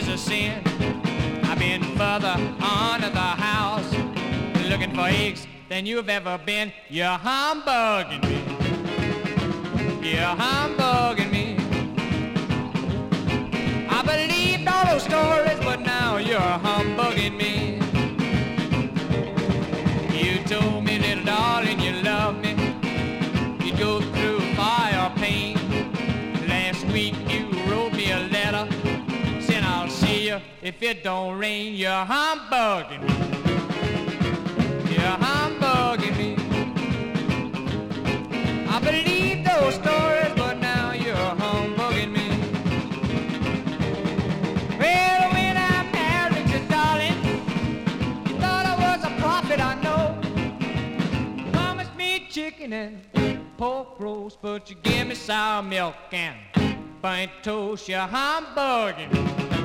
a sin. I've been further under the house, looking for eggs than you've ever been. You're humbugging me. You're humbugging me. I believed all those stories, but now you're humbugging me. You told me, little darling, you love me. You'd go through fire or pain. Last week you wrote me a letter, said I'll see you if it don't rain. You're humbugging me. You're humbugging me. I believe those stories, but now you're humbugging me. Well, when I married you, darling, you thought I was a prophet, I know. You promised me chicken and pork roast, but you give me sour milk and burnt toast. You're humbugging me.